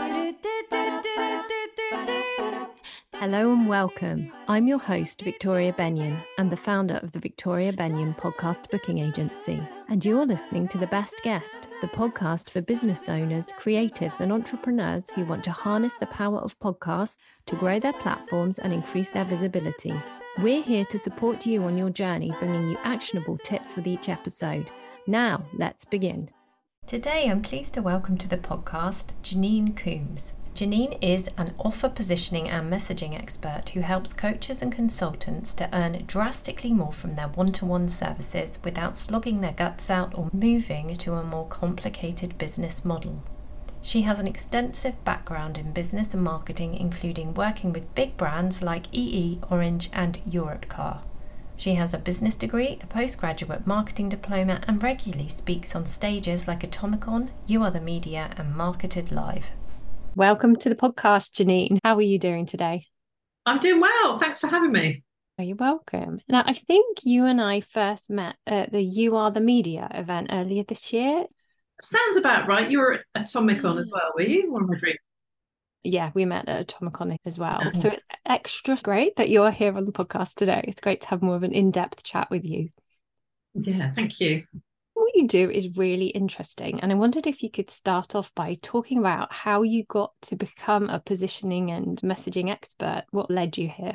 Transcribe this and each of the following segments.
Hello and welcome. I'm your host, Victoria Benyon, and the founder of the Victoria Benyon Podcast Booking Agency. And you're listening to The Best Guest, the podcast for business owners, creatives, and entrepreneurs who want to harness the power of podcasts to grow their platforms and increase their visibility. We're here to support you on your journey, bringing you actionable tips with each episode. Now, let's begin. Today, I'm pleased to welcome to the podcast Janine Coombs. Janine is an offer positioning and messaging expert who helps coaches and consultants to earn drastically more from their one-to-one services without slogging their guts out or moving to a more complicated business model. She has an extensive background in business and marketing, including working with big brands like EE, Orange and Europcar. She has a business degree, a postgraduate marketing diploma, and regularly speaks on stages like Atomicon, You Are the Media, and Marketed Live. Welcome to the podcast, Janine. How are you doing today? I'm doing well. Thanks for having me. Oh, you're welcome. Now, I think you and I first met at the You Are the Media event earlier this year. Sounds about right. You were at Atomicon as well, were you? One of my dreams. Yeah, we met at Atomicon as well. Yeah. So it's extra great that you're here on the podcast today. It's great to have more of an in-depth chat with you. Yeah, thank you. What you do is really interesting. And I wondered if you could start off by talking about how you got to become a positioning and messaging expert. What led you here?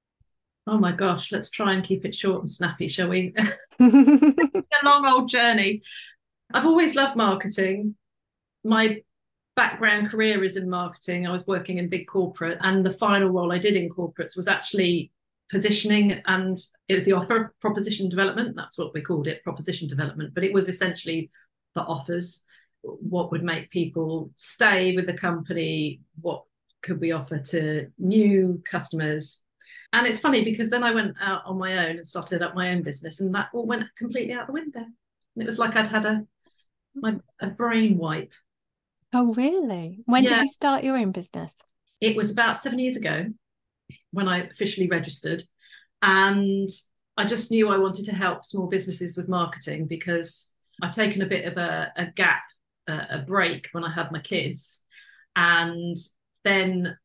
Oh my gosh, let's try and keep it short and snappy, shall we? It's a long old journey. I've always loved marketing. My background career is in marketing. I was working in big corporate, and the final role I did in corporates was actually positioning, and it was the offer proposition development. That's what we called it, proposition development. But it was essentially the offers. What would make people stay with the company? What could we offer to new customers? And it's funny because then I went out on my own and started up my own business, and that all went completely out the window. And it was like I'd had a brain wipe. Oh, really? When did you start your own business? It was about 7 years ago when I officially registered. And I just knew I wanted to help small businesses with marketing because I'd taken a bit of a gap, a break when I had my kids. And then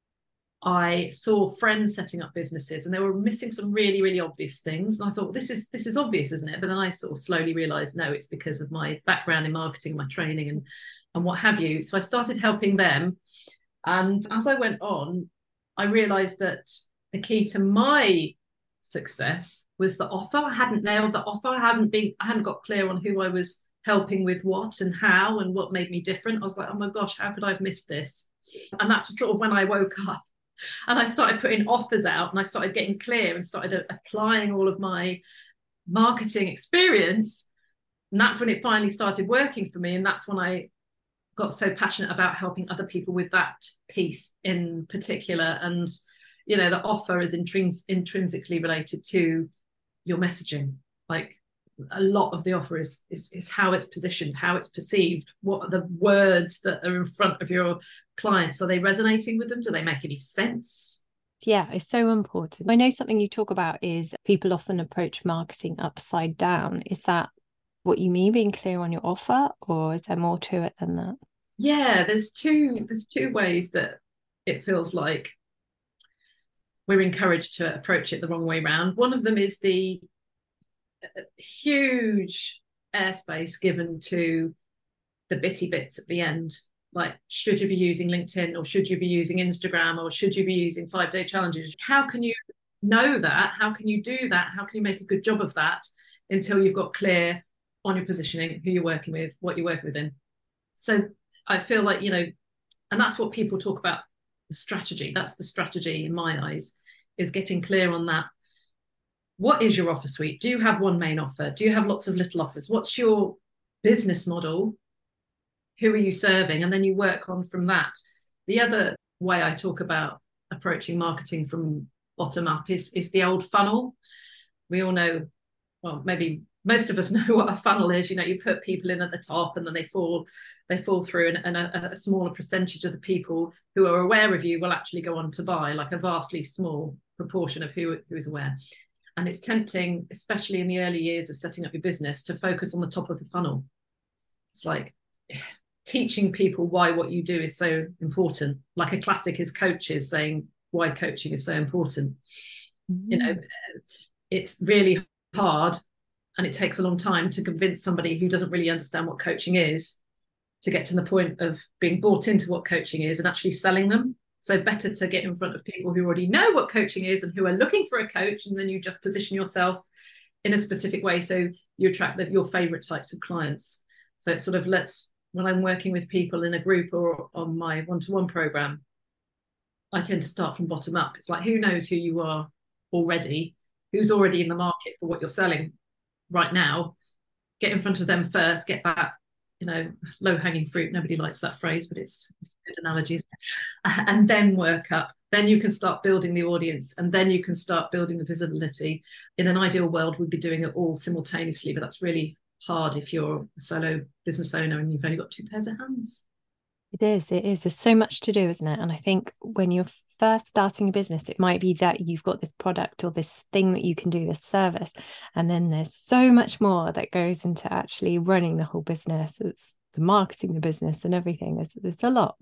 I saw friends setting up businesses and they were missing some really, really obvious things. And I thought, this is obvious, isn't it? But then I sort of slowly realized, no, it's because of my background in marketing, my training and what have you. So I started helping them. And as I went on, I realized that the key to my success was the offer. I hadn't nailed the offer. I hadn't got clear on who I was helping with what and how and what made me different. I was like, oh my gosh, how could I have missed this? And that's sort of when I woke up and I started putting offers out and I started getting clear and started applying all of my marketing experience. And that's when it finally started working for me. And that's when I got so passionate about helping other people with that piece in particular. And, you know, the offer is intrinsically related to your messaging. Like a lot of the offer is how it's positioned, how it's perceived. What are the words that are in front of your clients? Are they resonating with them? Do they make any sense? Yeah, it's so important. I know something you talk about is people often approach marketing upside down. Is that what you mean, being clear on your offer, or is there more to it than that? Yeah, there's two ways that it feels like we're encouraged to approach it the wrong way around. One of them is the huge airspace given to the bitty bits at the end. Like, should you be using LinkedIn, or should you be using Instagram, or should you be using 5-day challenges? How can you know that? How can you do that? How can you make a good job of that until you've got clear on your positioning, who you're working with, what you're working within? So I feel like, you know, and that's what people talk about, the strategy. That's the strategy in my eyes, is getting clear on that. What is your offer suite? Do you have one main offer? Do you have lots of little offers? What's your business model? Who are you serving? And then you work on from that. The other way I talk about approaching marketing from bottom up is the old funnel. We all know, well, maybe most of us know what a funnel is. You know, you put people in at the top and then they fall through, and a smaller percentage of the people who are aware of you will actually go on to buy, like a vastly small proportion of who is aware. And it's tempting, especially in the early years of setting up your business, to focus on the top of the funnel. It's like teaching people why what you do is so important. Like a classic is coaches saying why coaching is so important. You know, it's really hard and it takes a long time to convince somebody who doesn't really understand what coaching is to get to the point of being bought into what coaching is and actually selling them. So better to get in front of people who already know what coaching is and who are looking for a coach, and then you just position yourself in a specific way so you attract your favorite types of clients. So it sort of when I'm working with people in a group or on my one-to-one program, I tend to start from bottom up. It's like, who knows who you are already, who's already in the market for what you're selling right now. Get in front of them first, get that, low-hanging fruit. Nobody likes that phrase, but it's a good analogy. And then work up. Then you can start building the audience, and then you can start building the visibility. In an ideal world, we'd be doing it all simultaneously, but that's really hard if you're a solo business owner and you've only got two pairs of hands. It is. There's so much to do, isn't it? And I think when you're first starting a business, it might be that you've got this product or this thing that you can do, this service. And then there's so much more that goes into actually running the whole business. It's the marketing the business and everything. There's a lot.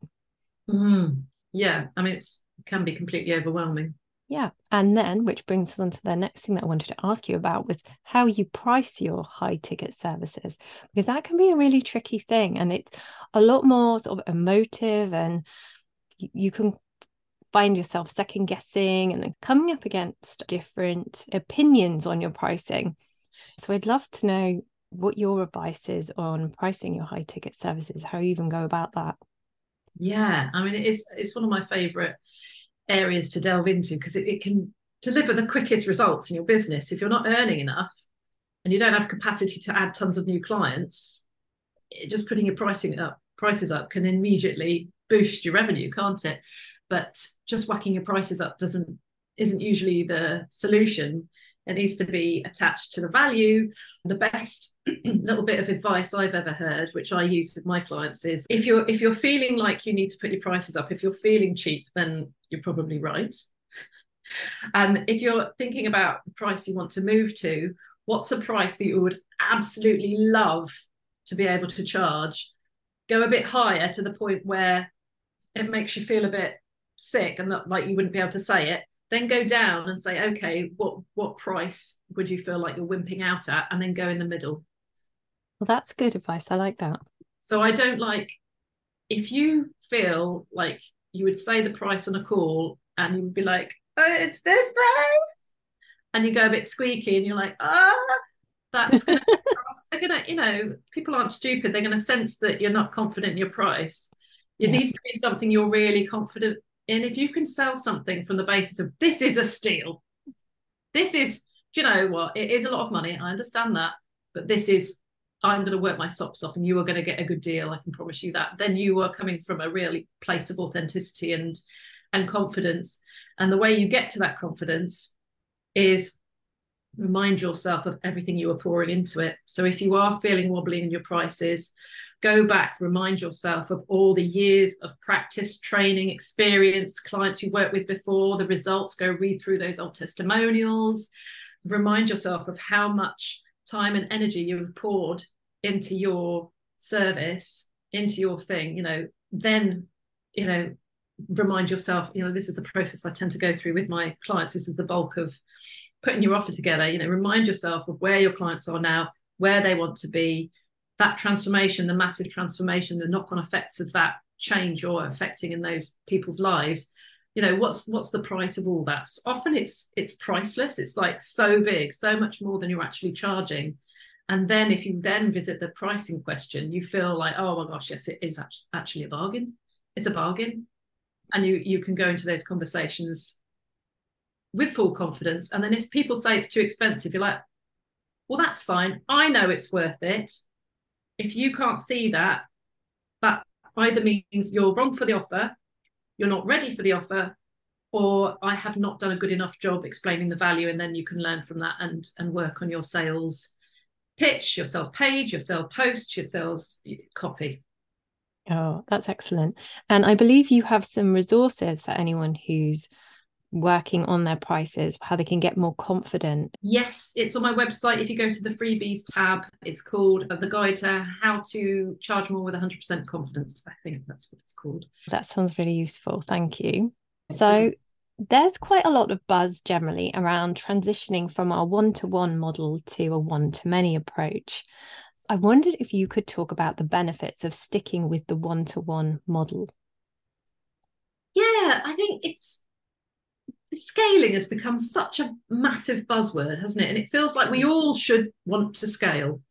Yeah. I mean, it can be completely overwhelming. Yeah. And then, which brings us on to the next thing that I wanted to ask you about, was how you price your high ticket services, because that can be a really tricky thing. And it's a lot more sort of emotive, and you can find yourself second guessing and then coming up against different opinions on your pricing. So I'd love to know what your advice is on pricing your high ticket services, how you even go about that. Yeah. I mean, it's one of my favorite areas to delve into because it can deliver the quickest results in your business. If you're not earning enough and you don't have capacity to add tons of new clients, just putting your prices up can immediately boost your revenue, can't it? But just whacking your prices up isn't usually the solution. It needs to be attached to the value. The best little bit of advice I've ever heard, which I use with my clients, is if you're feeling like you need to put your prices up, if you're feeling cheap, then you're probably right. And if you're thinking about the price you want to move to, what's a price that you would absolutely love to be able to charge? Go a bit higher to the point where it makes you feel a bit sick and not like you wouldn't be able to say it. Then go down and say, okay, what price would you feel like you're wimping out at? And then go in the middle. Well, that's good advice. I like that. So I don't like, if you feel like you would say the price on a call and you would be like, oh, it's this price. And you go a bit squeaky and you're like, that's going to, they're going to, people aren't stupid. They're going to sense that you're not confident in your price. It needs to be something you're really confident in. If you can sell something from the basis of this is a steal, this is, do you know what? It is a lot of money. I understand that. But this is, I'm going to work my socks off and you are going to get a good deal. I can promise you that. Then you are coming from a really place of authenticity and confidence. And the way you get to that confidence is remind yourself of everything you are pouring into it. So if you are feeling wobbly in your prices, go back, remind yourself of all the years of practice, training, experience, clients you worked with before, the results, go read through those old testimonials, remind yourself of how much time and energy you've poured into your service, into your thing, then, remind yourself, this is the process I tend to go through with my clients. This is the bulk of putting your offer together, remind yourself of where your clients are now, where they want to be, that transformation, the massive transformation, the knock-on effects of that change you're affecting in those people's lives. What's the price of all that? Often it's priceless. It's like so big, so much more than you're actually charging. And then if you then visit the pricing question, you feel like, oh my gosh, yes, it is actually a bargain. It's a bargain. And you can go into those conversations with full confidence. And then if people say it's too expensive, you're like, well, that's fine. I know it's worth it. If you can't see that either means you're wrong for the offer, you're not ready for the offer, or I have not done a good enough job explaining the value. And then you can learn from that and work on your sales pitch, your sales page, your sales post, your sales copy. Oh, that's excellent. And I believe you have some resources for anyone who's working on their prices, how they can get more confident? Yes, it's on my website. If you go to the freebies tab, it's called The Guide to How to Charge More with 100% Confidence. I think that's what it's called. That sounds really useful. Thank you. So there's quite a lot of buzz generally around transitioning from our one-to-one model to a one-to-many approach. I wondered if you could talk about the benefits of sticking with the one-to-one model. Yeah, I think scaling has become such a massive buzzword, hasn't it? And it feels like we all should want to scale.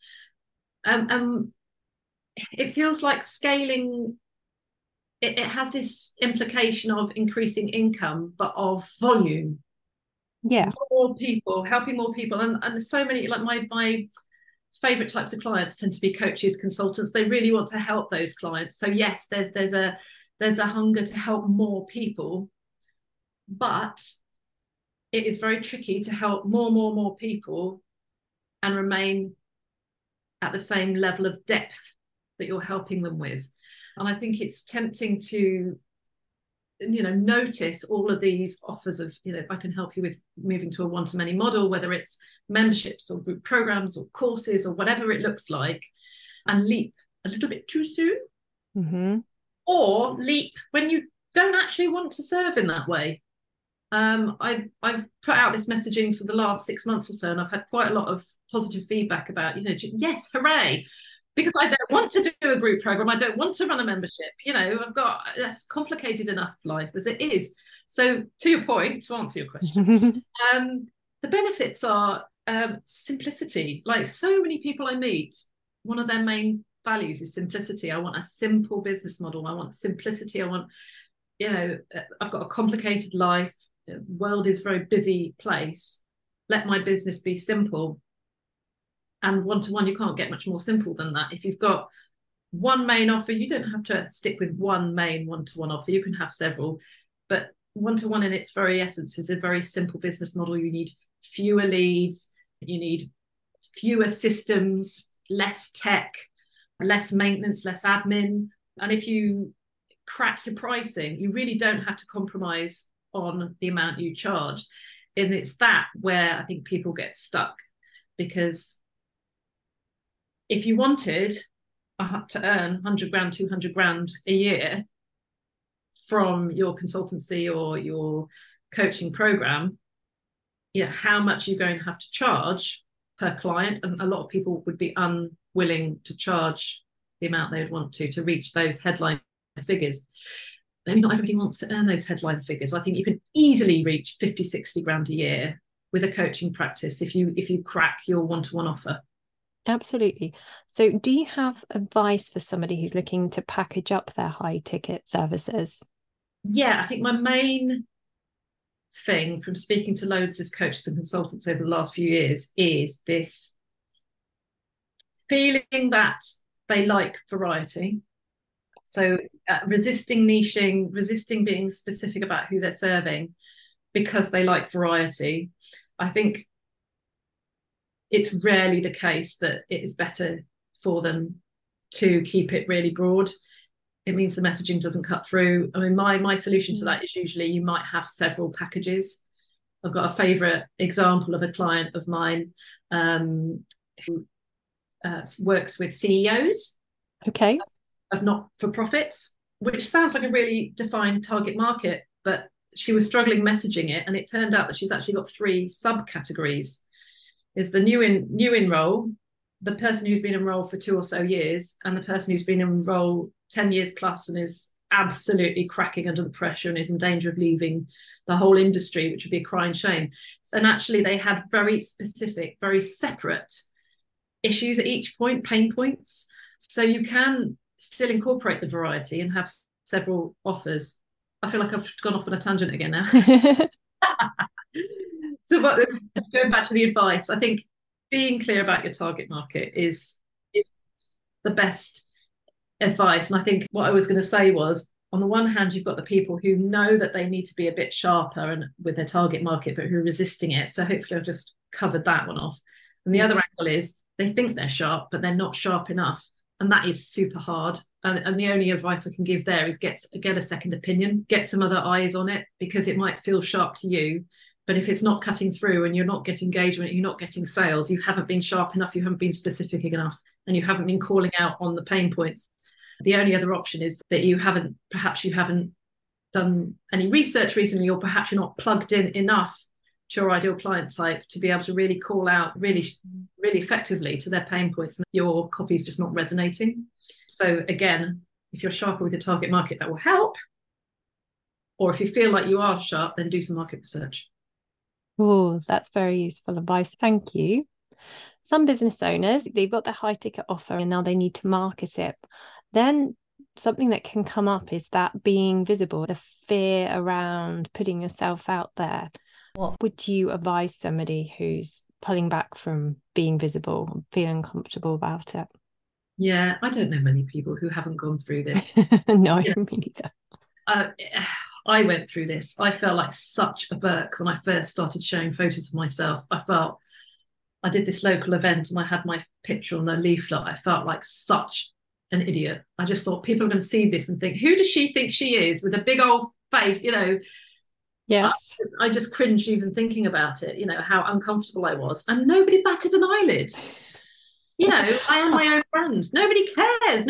It feels like scaling, it has this implication of increasing income, but of volume. Yeah. More people, helping more people. And so many, like my favorite types of clients tend to be coaches, consultants. They really want to help those clients. So yes, there's a hunger to help more people, but it is very tricky to help more people and remain at the same level of depth that you're helping them with. And I think it's tempting to notice all of these offers of, I can help you with moving to a one-to-many model, whether it's memberships or group programs or courses or whatever it looks like, and leap a little bit too soon. Mm-hmm. Or leap when you don't actually want to serve in that way. I've put out this messaging for the last 6 months or so, and I've had quite a lot of positive feedback about, yes, hooray, because I don't want to do a group program. I don't want to run a membership. I've got a complicated enough life as it is. So to your point, to answer your question, the benefits are simplicity. Like so many people I meet, one of their main values is simplicity. I want a simple business model. I want simplicity. I want, I've got a complicated life. The world is a very busy place. Let my business be simple. And one-to-one, you can't get much more simple than that. If you've got one main offer, you don't have to stick with one main one-to-one offer. You can have several. But one-to-one in its very essence is a very simple business model. You need fewer leads. You need fewer systems, less tech, less maintenance, less admin. And if you crack your pricing, you really don't have to compromise on the amount you charge. And it's that where I think people get stuck, because if you wanted to earn 100 grand, 200 grand a year from your consultancy or your coaching program, how much you're going to have to charge per client. And a lot of people would be unwilling to charge the amount they would want to reach those headline figures. Maybe not everybody wants to earn those headline figures. I think you can easily reach 50, 60 grand a year with a coaching practice if you crack your one-to-one offer. Absolutely. So do you have advice for somebody who's looking to package up their high ticket services? Yeah, I think my main thing from speaking to loads of coaches and consultants over the last few years is this feeling that they like variety. So resisting niching, resisting being specific about who they're serving because they like variety. I think it's rarely the case that it is better for them to keep it really broad. It means the messaging doesn't cut through. I mean, my solution to that is usually you might have several packages. I've got a favourite example of a client of mine who works with CEOs. Okay. Of not-for-profits, which sounds like a really defined target market, but she was struggling messaging it, and it turned out that she's actually got 3 subcategories. Is the new enroll, the person who's been enrolled for 2 or so years, and the person who's been enrolled 10 years plus and is absolutely cracking under the pressure and is in danger of leaving the whole industry, which would be a crying shame. And actually they had very specific, very separate issues at each point, pain points. So you can still incorporate the variety and have several offers. I feel like I've gone off on a tangent again now. So going back to the advice, I think being clear about your target market is the best advice. And I think what I was going to say was, on the one hand, you've got the people who know that they need to be a bit sharper and with their target market, but who are resisting it. So hopefully I've just covered that one off. And the other angle is they think they're sharp, but they're not sharp enough. And that is super hard. And the only advice I can give there is get a second opinion, get some other eyes on it, because it might feel sharp to you. But if it's not cutting through and you're not getting engagement, you're not getting sales, you haven't been sharp enough, you haven't been specific enough, and you haven't been calling out on the pain points. The only other option is that perhaps you haven't done any research recently, or perhaps you're not plugged in enough to your ideal client type to be able to really call out really effectively to their pain points, and your copy is just not resonating. So again, if you're sharper with your target market, that will help. Or if you feel like you are sharp, then do some market research. Oh, that's very useful advice. Thank you. Some business owners, they've got their high ticket offer and now they need to market it. Then something that can come up is that being visible, the fear around putting yourself out there. What would you advise somebody who's pulling back from being visible, feeling comfortable about it? Yeah, I don't know many people who haven't gone through this. No, me neither. I went through this. I felt like such a Burke when I first started showing photos of myself. I did this local event and I had my picture on the leaflet. I felt like such an idiot. I just thought people are going to see this and think, who does she think she is with a big old face? Yes. I just cringed even thinking about it, how uncomfortable I was. And nobody batted an eyelid. I am my own brand. Nobody cares.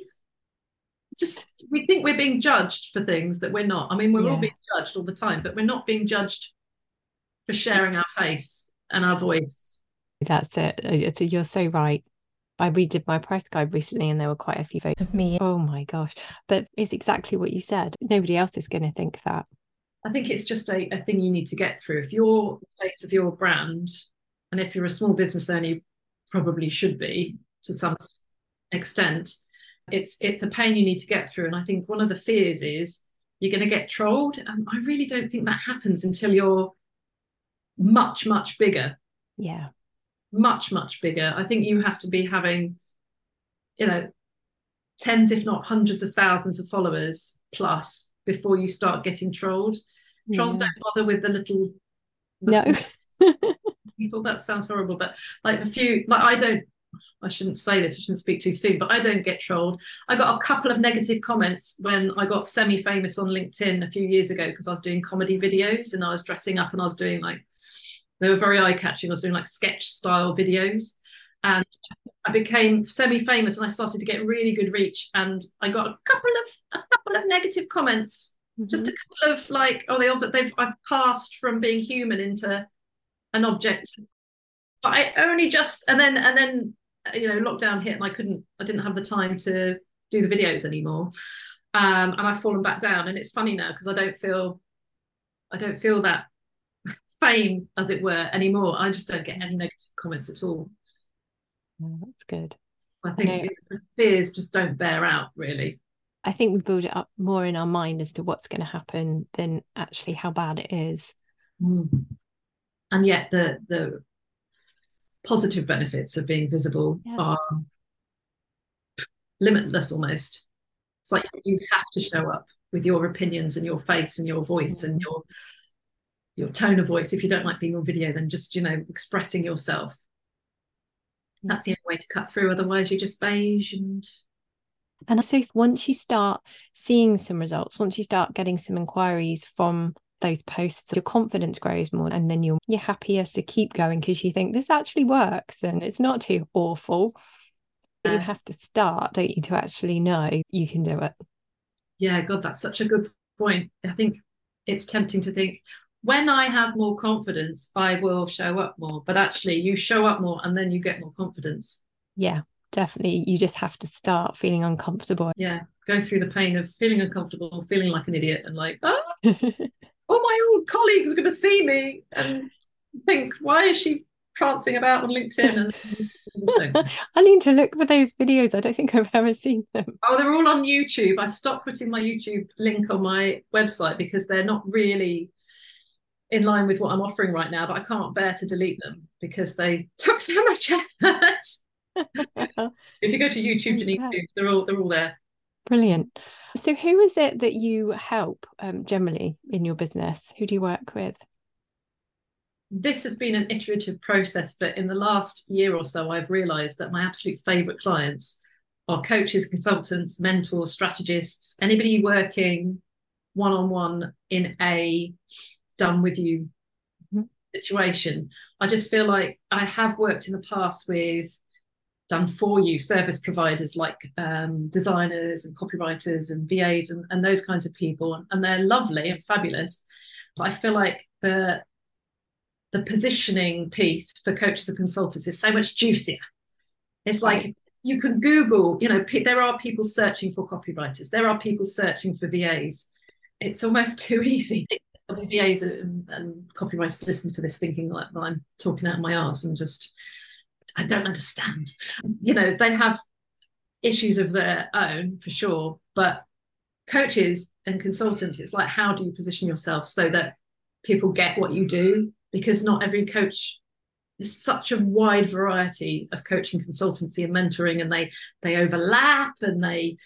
We think we're being judged for things that we're not. I mean, we're all being judged all the time, but we're not being judged for sharing our face and our voice. That's it. You're so right. I redid my price guide recently and there were quite a few photos of me. Oh my gosh. But it's exactly what you said. Nobody else is going to think that. I think it's just a thing you need to get through. If you're the face of your brand, and if you're a small business owner, you probably should be to some extent, it's a pain you need to get through. And I think one of the fears is you're going to get trolled. And I really don't think that happens until you're much, much bigger. Yeah. Much, much bigger. I think you have to be having, tens, if not hundreds of thousands of followers plus before you start getting trolled. Trolls don't bother with the little people. That sounds horrible, but like I shouldn't say this, I shouldn't speak too soon, but I don't get trolled. I got a couple of negative comments when I got semi-famous on LinkedIn a few years ago because I was doing comedy videos and I was dressing up and I was doing they were very eye-catching. I was doing sketch style videos and I became semi-famous and I started to get really good reach, and I got a couple of negative comments, just a couple of I've passed from being human into an object. But I only and then lockdown hit and I didn't have the time to do the videos anymore, and I've fallen back down. And it's funny now because I don't feel that fame, as it were, anymore. I just don't get any negative comments at all. Oh, that's good. I think the fears just don't bear out, really. I think we build it up more in our mind as to what's going to happen than actually how bad it is. And yet the positive benefits of being visible are limitless almost. It's like you have to show up with your opinions and your face and your voice and your tone of voice. If you don't like being on video, then just expressing yourself. That's the only way to cut through. Otherwise you're just beige. And so once you start seeing some results, once you start getting some inquiries from those posts, your confidence grows more, and then you're happier to keep going because you think this actually works and it's not too awful. But you have to start, don't you, to actually know you can do it. Yeah, God, that's such a good point. I think it's tempting to think, when I have more confidence, I will show up more. But actually, you show up more and then you get more confidence. Yeah, definitely. You just have to start feeling uncomfortable. Yeah, go through the pain of feeling uncomfortable, feeling like an idiot and all my old colleagues are going to see me and think, why is she prancing about on LinkedIn? I need to look for those videos. I don't think I've ever seen them. Oh, they're all on YouTube. I've stopped putting my YouTube link on my website because they're not really in line with what I'm offering right now, but I can't bear to delete them because they took so much effort. If you go to YouTube and YouTube, they're all there. Brilliant. So who is it that you help generally in your business? Who do you work with? This has been an iterative process, but in the last year or so, I've realised that my absolute favourite clients are coaches, consultants, mentors, strategists, anybody working one-on-one in a done with you situation. I just feel like I have worked in the past with done for you service providers like designers and copywriters and VAs and those kinds of people, and they're lovely and fabulous, but I feel like the positioning piece for coaches and consultants is so much juicier. It's like you can Google, there are people searching for copywriters, there are people searching for VAs. It's almost too easy. VAs and copywriters listen to this thinking like I'm talking out of my arse and just, I don't understand. They have issues of their own for sure, but coaches and consultants, it's like, how do you position yourself so that people get what you do? Because not every coach, there's such a wide variety of coaching, consultancy and mentoring, and they overlap, and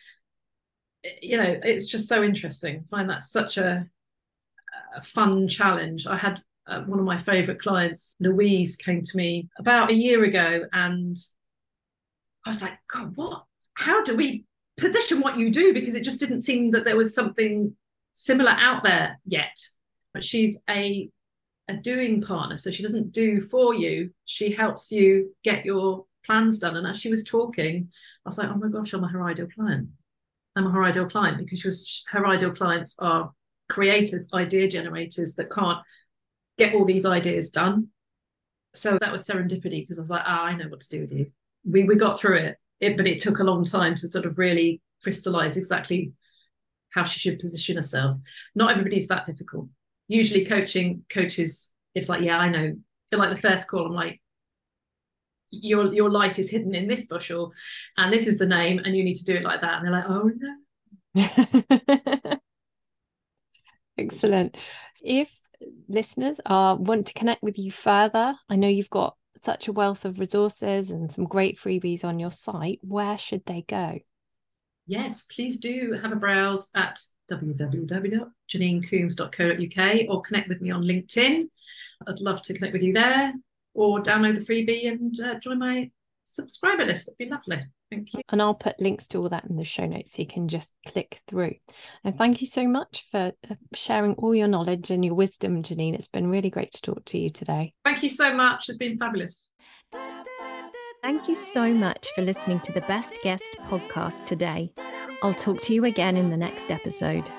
it's just so interesting. I find that such a fun challenge. I had one of my favorite clients, Louise, came to me about a year ago, and I was like, God, how do we position what you do? Because it just didn't seem that there was something similar out there yet. But she's a doing partner, so she doesn't do for you, she helps you get your plans done. And as she was talking, I was like, oh my gosh, I'm her ideal client. Because her ideal clients are creators, idea generators that can't get all these ideas done. So that was serendipity, because I was like, I know what to do with you. We got through it, but it took a long time to sort of really crystallize exactly how she should position herself. Not everybody's that difficult. Usually coaches, it's like, yeah, I know. They're like the first call, I'm like, your light is hidden in this bushel, and this is the name, and you need to do it like that. And they're like, oh no. Excellent. If listeners want to connect with you further, I know you've got such a wealth of resources and some great freebies on your site. Where should they go? Yes, please do have a browse at www.janinecoombs.co.uk, or connect with me on LinkedIn. I'd love to connect with you there, or download the freebie and join my subscriber list. It'd be lovely. Thank you. And I'll put links to all that in the show notes so you can just click through. And thank you so much for sharing all your knowledge and your wisdom, Janine. It's been really great to talk to you today. Thank you so much. It's been fabulous. Thank you so much for listening to the Best Guest podcast today. I'll talk to you again in the next episode.